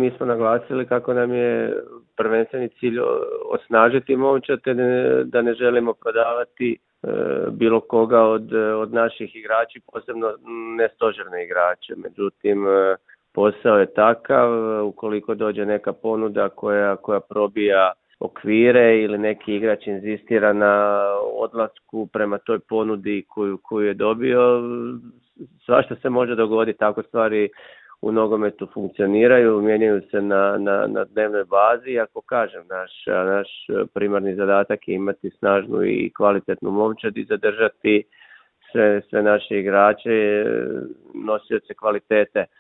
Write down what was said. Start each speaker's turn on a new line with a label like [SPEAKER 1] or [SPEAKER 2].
[SPEAKER 1] mi smo naglasili kako nam je prvenstveni cilj osnažiti momčad, da ne želimo prodavati bilo koga od naših igrača, posebno nestožerne igrače. Međutim, posao je takav, ukoliko dođe neka ponuda koja probija okvire ili neki igrač inzistira na odlasku prema toj ponudi koju je dobio, svašta se može dogoditi. Tako stvari u nogometu funkcioniraju, mijenjaju se na dnevnoj bazi. Ako kažem, naš primarni zadatak je imati snažnu i kvalitetnu momčad i zadržati sve naše igrače, nosioce kvalitete.